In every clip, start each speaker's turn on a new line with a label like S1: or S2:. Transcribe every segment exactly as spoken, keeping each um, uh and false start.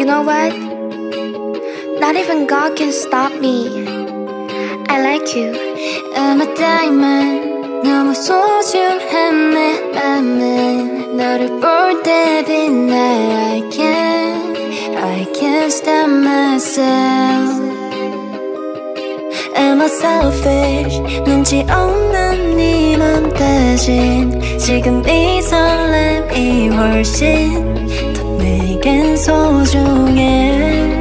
S1: know what? Not even God can stop me. I like you.
S2: I'm a diamond. 너무 소중한 내 맘은 너를 볼 때 빛나. I can't, I can't stop myself. Am I selfish? 눈치 없는 네 맘 대신 지금 이 설렘이 훨씬 더 내겐 소중해.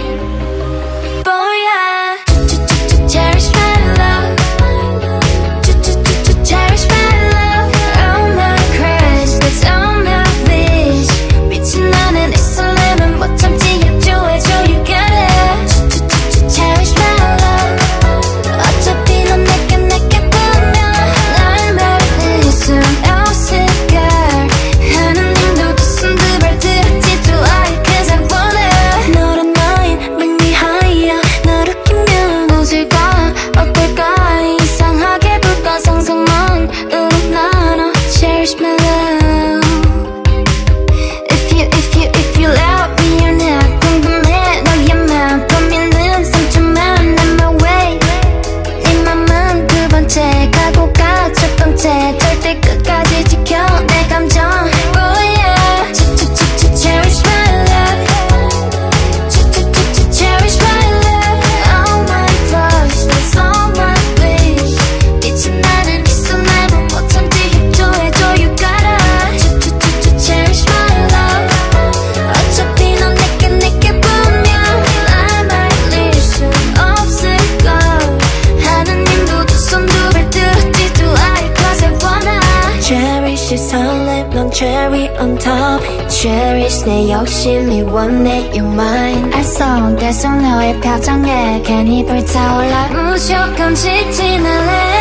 S2: 넌 cherry on top. Cherish 내 욕심이 원해 you're mine. 알쏭달쏭 너의 표정에 괜히 불타올라. 무조건 지진 않을래.